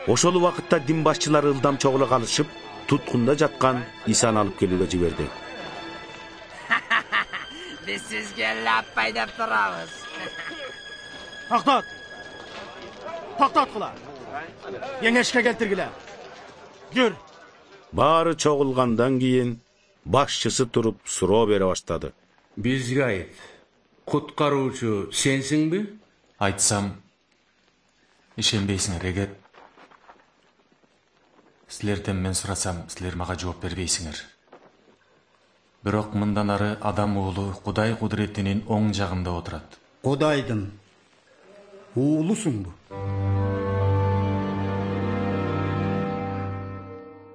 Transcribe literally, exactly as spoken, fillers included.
Ошол убакытта дин башчылары ылдам чогула калышып, туткунда жаткан Исаны алып келүүгө жиберди. Biz sizge laf paydap turabız. To'xtat! To'xtat qula. Yengeshke keltirgiler. Gör. Баары чогулгандан кийин башчысы туруп суроо бере баштады. Бизге айт. Куткаруучу сенсиңби? Айтсам, ишенбейсиңер эгет. Силерден мен сурасам, силер мага жооп бербейсиңер. Бирок мындан ары адам уулу Кудай кудуретинин оң жагында отурат. Кудайдын уулусуңбу?